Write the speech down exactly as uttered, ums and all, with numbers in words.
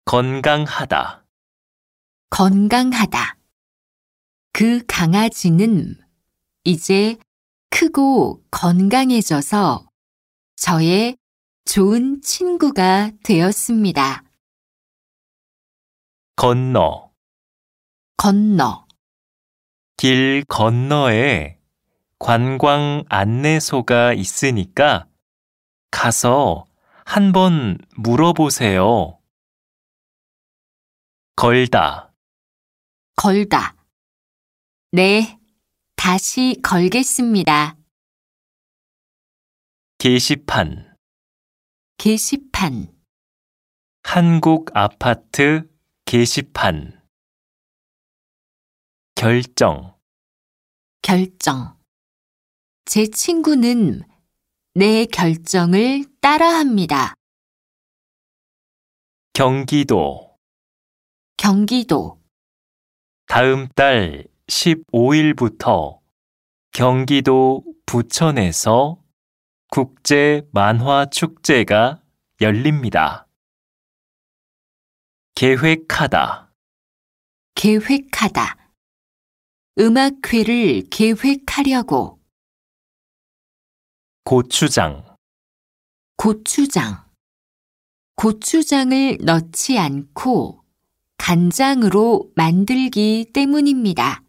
건강하다. 건강하다. 그 강아지는 이제 크고 건강해져서 저의 좋은 친구가 되었습니다. 건너. 건너. 길 건너에 관광 안내소가 있으니까 가서 한번 물어보세요. 걸다. 걸다. 네, 다시 걸겠습니다. 게시판. 게시판. 한국 아파트 게시판. 결정. 결정. 제 친구는 내 결정을 따라합니다. 경기도. 경기도. 다음 달 십오 일부터 경기도 부천에서 국제 만화 축제가 열립니다. 계획하다. 계획하다. 음악회를 계획하려고. 고추장. 고추장. 고추장을 넣지 않고 간장으로 만들기 때문입니다.